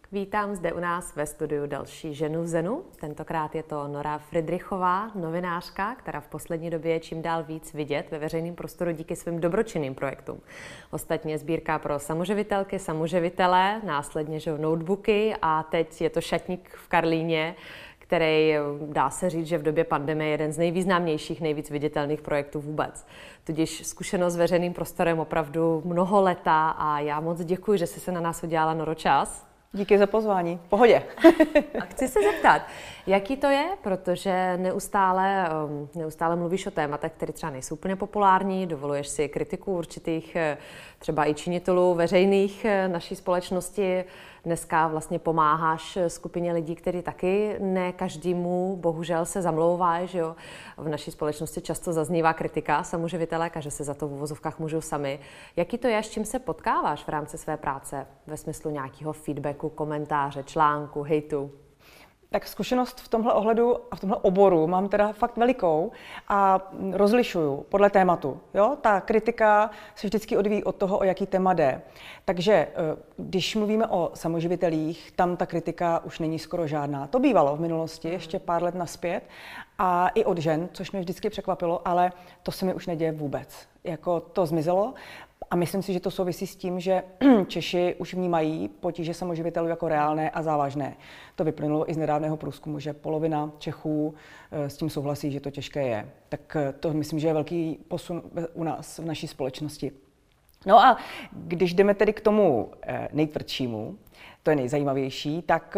Vítám zde u nás ve studiu další ženu v Zenu. Tentokrát je to Nora Fridrichová, novinářka, která v poslední době je čím dál víc vidět ve veřejném prostoru díky svým dobročinným projektům. Ostatně sbírka pro samoživitelky, samoživitele, následně notebooky a teď je to šatník v Karlíně, který dá se říct, že v době pandemie je jeden z nejvýznamnějších, nejvíc viditelných projektů vůbec. Tudíž zkušenost s veřejným prostorem opravdu mnoho leta a já moc děkuji, že jsi se na nás udělala, Noro, čas. Díky za pozvání. V pohodě. A chci se zeptat, jaký to je, protože neustále mluvíš o tématech, které třeba nejsou úplně populární, dovoluješ si kritiku určitých třeba i činitelů veřejných naší společnosti. Dneska vlastně pomáháš skupině lidí, kteří taky ne každému bohužel se zamlouvají, že jo. V naší společnosti často zaznívá kritika samoživitelek a že se za to v uvozovkách můžou sami. Jaký to je, s čím se potkáváš v rámci své práce ve smyslu nějakého feedbacku, komentáře, článku, hejtu? Tak zkušenost v tomhle ohledu a v tomhle oboru mám teda fakt velikou a rozlišuju podle tématu. Jo? Ta kritika se vždycky odvíjí od toho, o jaký téma jde. Takže když mluvíme o samoživitelích, tam ta kritika už není skoro žádná. To bývalo v minulosti, ještě pár let nazpět, a i od žen, což mě vždycky překvapilo, ale to se mi už neděje vůbec. Jako to zmizelo. A myslím si, že to souvisí s tím, že Češi už vnímají potíže samoživitelů jako reálné a závažné. To vyplynulo i z nedávného průzkumu, že polovina Čechů s tím souhlasí, že to těžké je. Tak to myslím, že je velký posun u nás, v naší společnosti. No a když jdeme tedy k tomu nejtvrdšímu, to je nejzajímavější, tak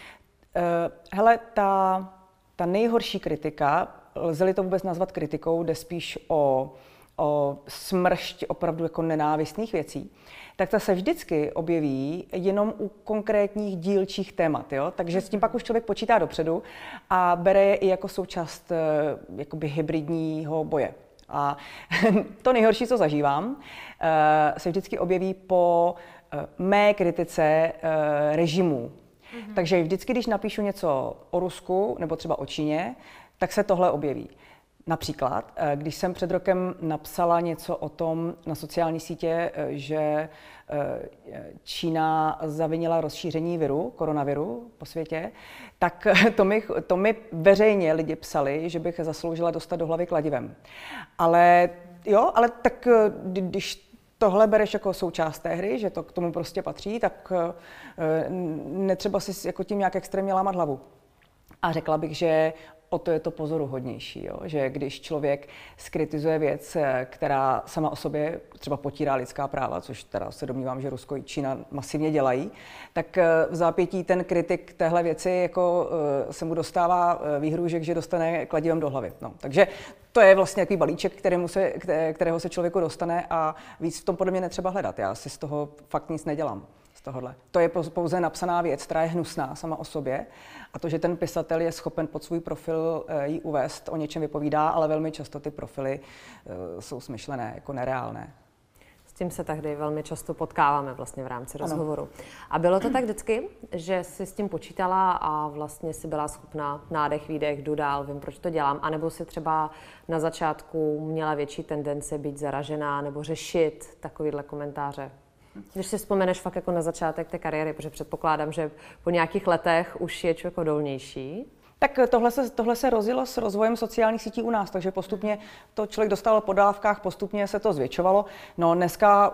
hele, ta nejhorší kritika, lze-li to vůbec nazvat kritikou, jde spíš o smršť opravdu jako nenávistných věcí, tak ta se vždycky objeví jenom u konkrétních dílčích témat. Jo? Takže s tím pak už člověk počítá dopředu a bere je i jako součást jakoby hybridního boje. A to nejhorší, co zažívám, se vždycky objeví po mé kritice režimů. Takže vždycky, když napíšu něco o Rusku nebo třeba o Číně, tak se tohle objeví. Například, když jsem před rokem napsala něco o tom na sociální sítě, že Čína zavinila rozšíření koronaviru po světě, tak to mi veřejně lidi psali, že bych zasloužila dostat do hlavy kladivem. Ale tak když tohle bereš jako součást té hry, že to k tomu prostě patří, tak netřeba si jako tím nějak extrémně lámat hlavu. A řekla bych, že o to je to pozoruhodnější, jo? Že když člověk skritizuje věc, která sama o sobě třeba potírá lidská práva, což teda se domnívám, že Rusko i Čína masivně dělají, tak v zápětí ten kritik téhle věci jako se mu dostává výhrůžek, že dostane kladivem do hlavy. No, takže to je vlastně takový balíček, kterého se člověku dostane a víc v tom podle mě netřeba hledat. Já si z toho fakt nic nedělám. To je pouze napsaná věc, která je hnusná sama o sobě a to, že ten pisatel je schopen pod svůj profil ji uvést, o něčem vypovídá, ale velmi často ty profily jsou smyšlené, jako nereálné. S tím se tahdy velmi často potkáváme vlastně v rámci rozhovoru. A bylo to tak vždycky, že jsi s tím počítala a vlastně si byla schopna nádech, výdech, jdu dál, vím, proč to dělám, anebo si třeba na začátku měla větší tendence být zaražená nebo řešit takovýhle komentáře? Když si vzpomeneš fakt jako na začátek té kariéry, protože předpokládám, že po nějakých letech už je člověk odolnější. Tak tohle se rozjelo s rozvojem sociálních sítí u nás, takže postupně to člověk dostal po dávkách, postupně se to zvětšovalo. No dneska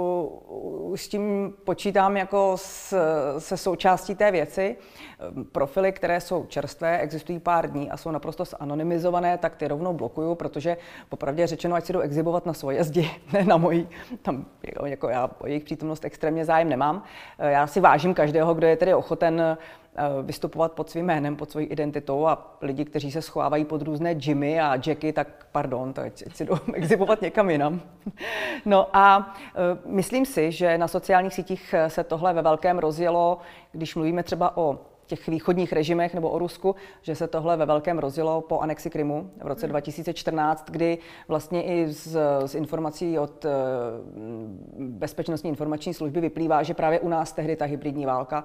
s tím počítám jako se součástí té věci. Profily, které jsou čerstvé, existují pár dní a jsou naprosto anonymizované, tak ty rovnou blokuju, protože popravdě řečeno, ať si jdou exhibovat na svoje zdi, ne na mojí. Tam jako já o jejich přítomnost extrémně zájem nemám. Já si vážím každého, kdo je tedy ochoten vystupovat pod svým jménem, pod svojí identitou a lidi, kteří se schovávají pod různé Jimmy a Jacky, tak pardon, to ať si jdou exhibovat někam jinam. No a myslím si, že na sociálních sítích se tohle ve velkém rozjelo, když mluvíme třeba o těch východních režimech nebo o Rusku, že se tohle ve velkém rozjelo po anexi Krymu v roce 2014, kdy vlastně i z informací od Bezpečnostní informační služby vyplývá, že právě u nás tehdy ta hybridní válka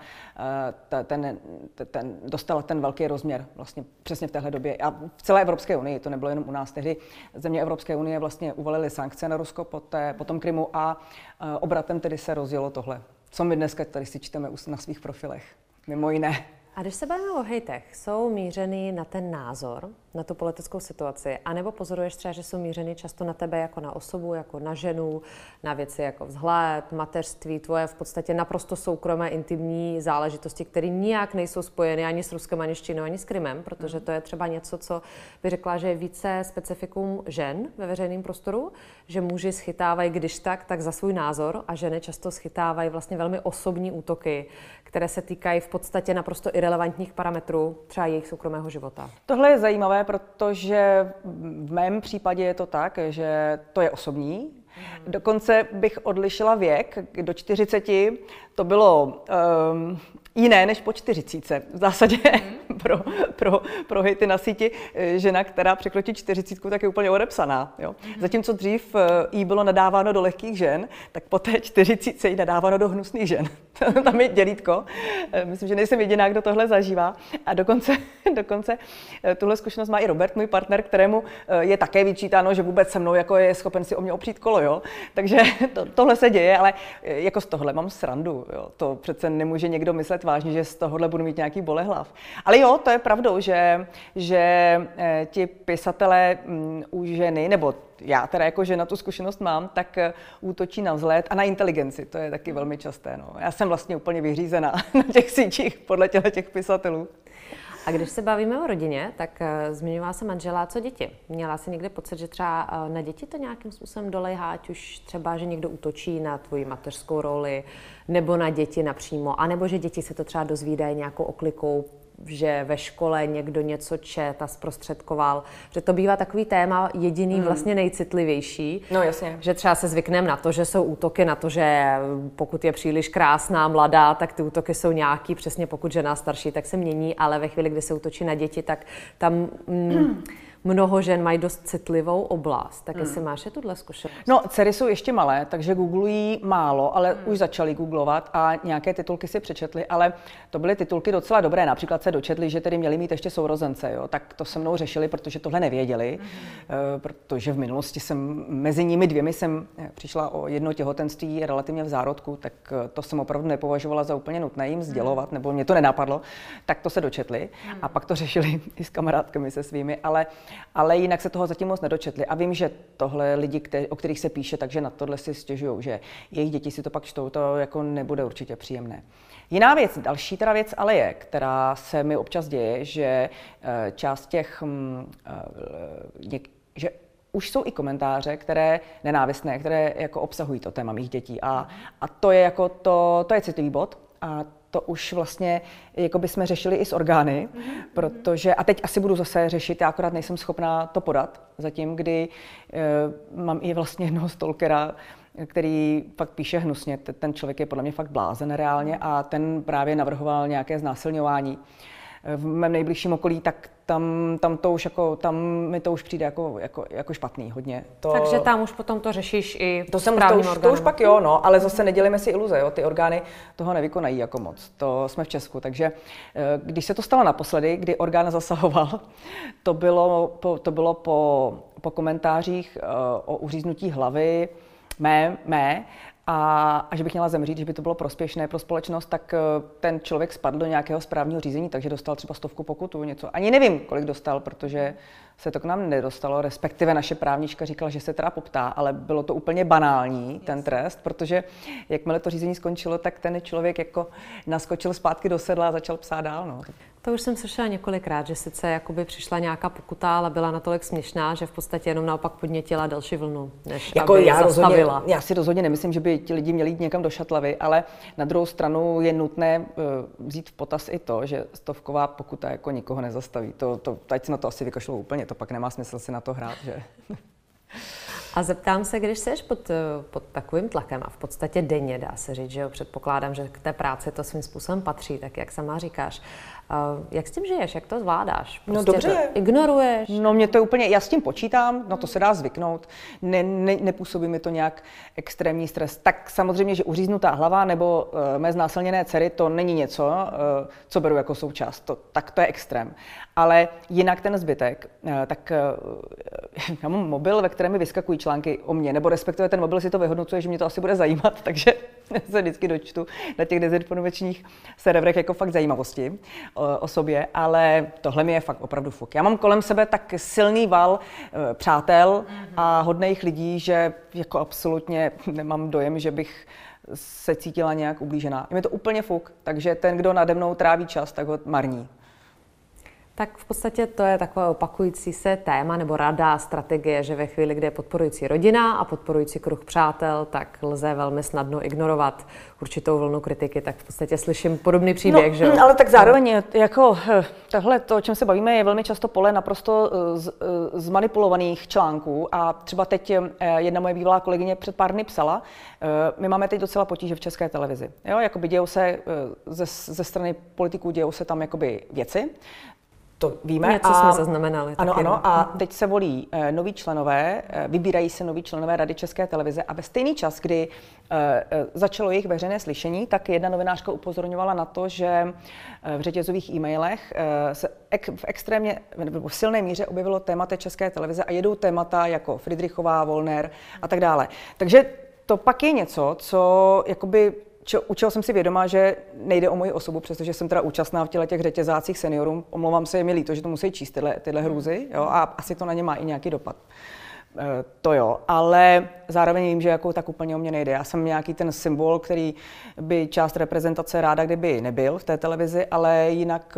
dostala ten velký rozměr vlastně přesně v téhle době. A v celé Evropské unii, to nebylo jenom u nás tehdy, země Evropské unie vlastně uvalily sankce na Rusko po tom Krymu a obratem tedy se rozjelo tohle. co my dneska tady si čteme na svých profilech, mimo jiné. A když se bavíme o hejtech, jsou mířený na ten názor, na tu politickou situaci, anebo pozoruješ třeba, že jsou mířený často na tebe jako na osobu, jako na ženu, na věci jako vzhled, mateřství, tvoje v podstatě naprosto soukromé, intimní záležitosti, které nijak nejsou spojeny ani s Ruskem, ani s Čínou, ani s Krymem, protože to je třeba něco, co by řekla, že je více specifikum žen ve veřejném prostoru, že muži schytávají když tak za svůj názor a ženy často schytávají vlastně velmi osobní útoky, které se týkají v podstatě naprosto irelevantních parametrů třeba jejich soukromého života. Tohle je zajímavé, protože v mém případě je to tak, že to je osobní. Dokonce bych odlišila věk. Do 40 to bylo jiné než po 40. V zásadě pro hejty na síti žena, která překročí 40, tak je úplně odepsaná. Jo? Zatímco dřív jí bylo nadáváno do lehkých žen, tak po té 40 jí nadáváno do hnusných žen. Tam je dělítko. Myslím, že nejsem jediná, kdo tohle zažívá. A dokonce tuhle zkušenost má i Robert, můj partner, kterému je také vyčítáno, že vůbec se mnou jako je schopen si o mě opřít kolo. Jo? Takže tohle se děje, ale jako z tohle mám srandu. Jo? To přece nemůže někdo myslet vážně, že z tohohle budu mít nějaký bolehlav. Ale jo, to je pravdou, že ti pisatelé u ženy, nebo já teda jako žena tu zkušenost mám, tak útočí na vzhled a na inteligenci. To je taky velmi časté. No. Já jsem vlastně úplně vyřízená na těch sítích podle těch pisatelů. A když se bavíme o rodině, tak zmiňovala se manžela, co děti. Měla jsi někdy pocit, že třeba na děti to nějakým způsobem dolejhá, ať už třeba, že někdo útočí na tvoji mateřskou roli, nebo na děti napřímo, anebo že děti se to třeba dozvídají nějakou oklikou, že ve škole někdo něco čet a zprostředkoval, že to bývá takový téma jediný vlastně nejcitlivější. No jasně. Že třeba se zvykneme na to, že jsou útoky na to, že pokud je příliš krásná, mladá, tak ty útoky jsou nějaký, přesně pokud žena starší, tak se mění, ale ve chvíli, kdy se útočí na děti, tak tam mnoho žen mají dost citlivou oblast. Tak jestli máš tuhle zkušenost? No, dcery jsou ještě malé, takže googlují málo, ale už začaly googlovat a nějaké titulky si přečetly, ale to byly titulky docela dobré. Například se dočetli, že tedy měli mít ještě sourozence, jo? Tak to se mnou řešili, protože tohle nevěděli, protože v minulosti jsem mezi nimi dvěmi jsem přišla o jedno těhotenství relativně v zárodku, tak to jsem opravdu nepovažovala za úplně nutné jim sdělovat, nebo mě to nenapadlo, tak to se dočetli a pak to řešili i s kamarádkami se svými, ale jinak se toho zatím moc nedočetli. A vím, že tohle lidi, o kterých se píše, takže na tohle si stěžují, že jejich děti si to pak čtou, to jako nebude určitě příjemné. Jiná věc, další teda věc ale je, která se mi občas děje, že část těch, že už jsou i komentáře, které nenávistné, které jako obsahují to téma mých dětí. A to je jako to je citlivý bod. A to už vlastně jako bychom řešili i s orgány, protože, a teď asi budu zase řešit, já akorát nejsem schopná to podat zatím, kdy mám i vlastně jednoho stalkera, který fakt píše hnusně, ten člověk je podle mě fakt blázen reálně a ten právě navrhoval nějaké znásilňování v mém nejbližším okolí, tak tam to už jako, tam mi to už přijde jako špatný hodně. Takže tam už potom to řešíš i to už pak jo, no, ale zase nedělíme si iluze, jo, ty orgány toho nevykonají jako moc. To jsme v Česku, takže když se to stalo naposledy, kdy orgán zasahoval, to bylo po komentářích o uříznutí hlavy mé, a že bych měla zemřít, že by to bylo prospěšné pro společnost, tak ten člověk spadl do nějakého správního řízení, takže dostal třeba 100 pokutu, něco. Ani nevím, kolik dostal, protože se to k nám nedostalo, respektive naše právnička říkala, že se teda poptá, ale bylo to úplně banální, ten trest, protože jakmile to řízení skončilo, tak ten člověk jako naskočil zpátky do sedla a začal psát dál. No. To už jsem slyšela několikrát, že sice jakoby přišla nějaká pokuta, ale byla natolik směšná, že v podstatě jenom naopak podnětila další vlnu, než jako aby zastavila. Já si rozhodně nemyslím, že by ti lidi měli jít někam do šatlavy, ale na druhou stranu je nutné vzít v potaz i to, že 100ková pokuta jako nikoho nezastaví. Teď si na to asi vykašlou úplně, to pak nemá smysl si na to hrát, že? A zeptám se, když jsi pod takovým tlakem a v podstatě denně, dá se říct, že jo, předpokládám, že k té práci to svým způsobem patří, tak jak sama říkáš. Jak s tím žiješ, jak to zvládáš? Prostě no dobře. To ignoruješ? No mě to je úplně, já s tím počítám, no to se dá zvyknout, nepůsobí mi to nějak extrémní stres. Tak samozřejmě, že uříznutá hlava nebo mé znásilněné dcery, to není něco, co beru jako součást, tak to je extrém. Ale jinak ten zbytek, tak já mám mobil, ve kterém mi vyskakují články o mně, nebo respektive ten mobil si to vyhodnocuje, že mě to asi bude zajímat, takže se vždycky dočtu na těch dezinformačních serverech jako fakt zajímavosti o sobě, ale tohle mi je fakt opravdu fuk. Já mám kolem sebe tak silný val přátel a hodných lidí, že jako absolutně nemám dojem, že bych se cítila nějak ublížená. Je mi to úplně fuk, takže ten, kdo nade mnou tráví čas, tak ho marní. Tak v podstatě to je takové opakující se téma nebo rada, strategie, že ve chvíli, kdy je podporující rodina a podporující kruh přátel, tak lze velmi snadno ignorovat určitou vlnu kritiky. Tak v podstatě slyším podobný příběh, že jo? Ale tak zároveň jako tohle, to, o čem se bavíme, je velmi často pole naprosto zmanipulovaných článků a třeba teď jedna moje bývalá kolegyně před pár dny psala, my máme teď docela potíže v České televizi. Jo, jakoby dějou se ze strany politiků, dějou se tam jakoby věci. To víme. Něco jsme zaznamenali. Ano. A teď se volí noví členové, vybírají se noví členové Rady České televize a ve stejný čas, kdy začalo jejich veřejné slyšení, tak jedna novinářka upozorňovala na to, že v řetězových e-mailech se v extrémně nebo v silné míře objevilo témata České televize a jedou témata jako Fridrichová, Wollner a tak dále. Takže to pak je něco, co jakoby u čeho jsem si vědomá, že nejde o moji osobu, přestože jsem teda účastná v těch řetězácích seniorům. Omlouvám se, je mi líto, že to musí číst tyhle hrůzy, jo, a asi to na ně má i nějaký dopad. To jo, ale zároveň vím, že jako tak úplně o mě nejde. Já jsem nějaký ten symbol, který by část reprezentace ráda, kdyby nebyl v té televizi, ale jinak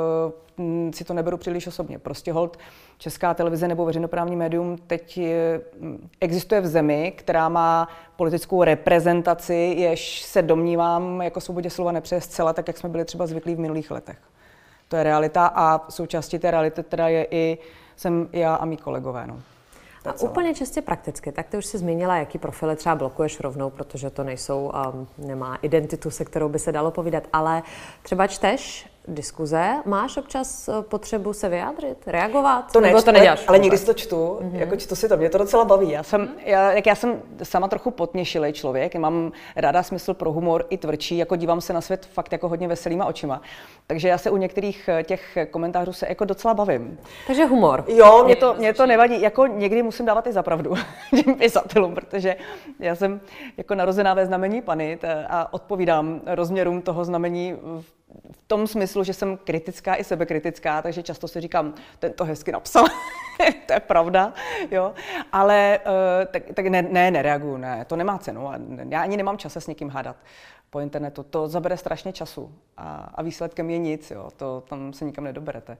si to neberu příliš osobně. Prostě holt Česká televize nebo veřejnoprávní médium teď existuje v zemi, která má politickou reprezentaci, jež se domnívám jako svobodě slova nepřeje zcela tak, jak jsme byli třeba zvyklí v minulých letech. To je realita a součástí té reality teda jsem já a mý kolegové. No. A úplně čistě prakticky, tak ty už jsi zmínila, jaký profily třeba blokuješ rovnou, protože to nemá identitu, se kterou by se dalo povídat, ale třeba čteš diskuze, máš občas potřebu se vyjádřit, reagovat? To ne, to neděláš? Ale někdy si to čtu, jako čtu si to, mě to docela baví. Já jsem sama trochu potněšilej člověk, mám ráda smysl pro humor i tvrdší, jako dívám se na svět fakt jako hodně veselýma očima. Takže já se u některých těch komentářů se jako docela bavím. Takže humor. Jo, mě to nevadí, jako někdy musím dávat i za pravdu těm pisatelům, protože já jsem jako narozená ve znamení Panny a odpovídám rozměrům toho znamení v tom smyslu, že jsem kritická i sebekritická, takže často si říkám, ten to hezky napsal, to je pravda, jo, ale tak nereaguju, ne, to nemá cenu, já ani nemám čas se s někým hádat po internetu, to zabere strašně času a výsledkem je nic, jo, tam se nikam nedoberete.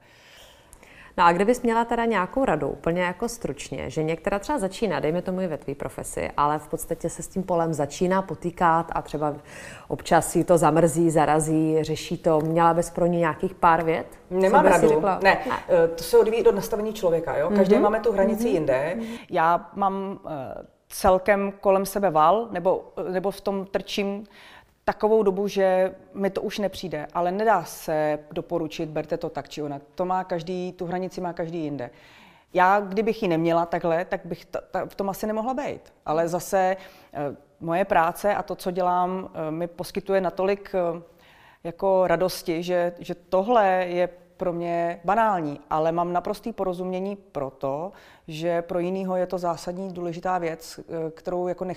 No a kdybys měla teda nějakou radu, úplně jako stručně, že některá třeba začíná, dejme tomu i ve tvý profesi, ale v podstatě se s tím polem začíná potýkat a třeba občas si to zamrzí, zarazí, řeší to, měla bys pro ní nějakých pár vět? Nemám radu, ne, to se odvíjí od nastavení člověka, jo? Každý máme tu hranici jinde, já mám celkem kolem sebe val, nebo v tom trčím takovou dobu, že mi to už nepřijde, ale nedá se doporučit, berte to tak či onak. Tu hranici má každý jinde. Já, kdybych ji neměla takhle, tak bych v tom asi nemohla být. Ale zase moje práce a to, co dělám, mi poskytuje natolik jako radosti, že tohle je pro mě banální, ale mám naprostý porozumění pro to, že pro jinýho je to zásadní důležitá věc, kterou jako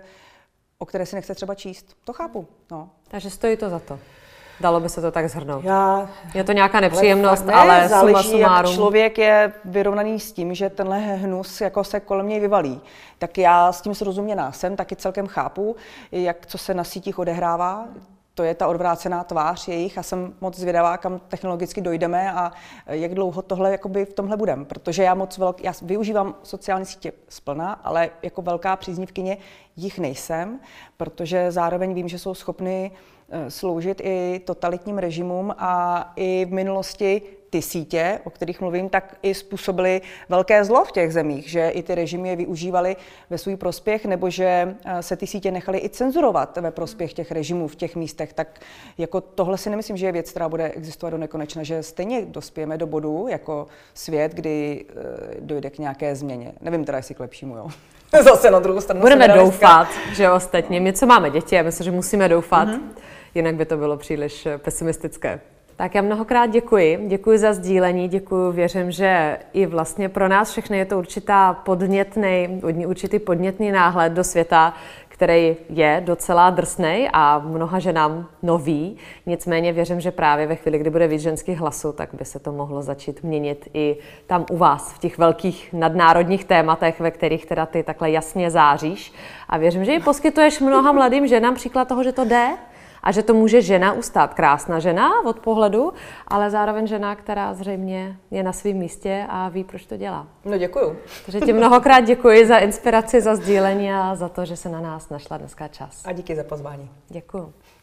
o které si nechce třeba číst. To chápu. No. Takže stojí to za to. Dalo by se to tak shrnout. Je to nějaká nepříjemnost, ale suma sumárum. Člověk je vyrovnaný s tím, že tenhle hnus jako se kolem něj vyvalí. Tak já s tím srozuměná jsem, taky celkem chápu, co se na sítích odehrává. To je ta odvrácená tvář jejich a jsem moc zvědavá, kam technologicky dojdeme a jak dlouho tohle jakoby v tomhle budem. Protože já využívám sociální sítě splna, ale jako velká příznivkyně jich nejsem, protože zároveň vím, že jsou schopny sloužit i totalitním režimům a i v minulosti ty sítě, o kterých mluvím, tak i způsobily velké zlo v těch zemích, že i ty režimy je využívaly ve svůj prospěch, nebo že se ty sítě nechaly i cenzurovat ve prospěch těch režimů v těch místech. Tak jako tohle si nemyslím, že je věc, která bude existovat do nekonečna, že stejně dospějeme do bodu jako svět, kdy dojde k nějaké změně. Nevím teda, jestli k lepšímu, jo. Zase na druhou stranu. Budeme doufat, že ostatně. My, co máme děti, já myslím, že musíme doufat, jinak by to bylo příliš pesimistické. Tak já mnohokrát děkuji za sdílení, věřím, že i vlastně pro nás všechny je to určitý podnětný náhled do světa, který je docela drsnej a mnoha ženám nový. Nicméně věřím, že právě ve chvíli, kdy bude víc ženských hlasů, tak by se to mohlo začít měnit i tam u vás, v těch velkých nadnárodních tématech, ve kterých teda ty takhle jasně záříš. A věřím, že i poskytuješ mnoha mladým ženám příklad toho, že to jde a že to může žena ustát. Krásná žena od pohledu, ale zároveň žena, která zřejmě je na svém místě a ví, proč to dělá. No děkuju. Takže ti mnohokrát děkuji za inspiraci, za sdílení a za to, že se na nás našla dneska čas. A díky za pozvání. Děkuju.